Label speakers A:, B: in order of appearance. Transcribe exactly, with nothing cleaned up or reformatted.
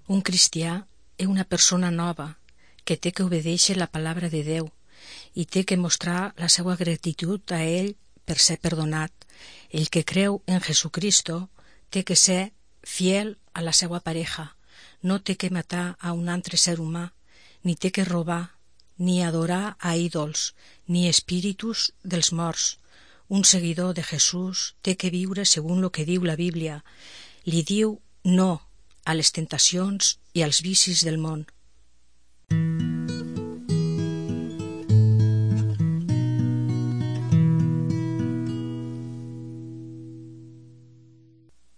A: Un cristià és una persona nova que té que obedèixer la paraula de Déu i té que mostrar la seva gratitud a ell per ser perdonat. El que creu en Jesucristo té que ser fiel a la seva pareja, no té que matar a un altre ser humà, ni té que robar, ni adorar a ídols, ni espíritus dels morts. Un seguidor de Jesús té que viure segons el que diu la Bíblia. Li diu no a les tentacions i als vicis del món.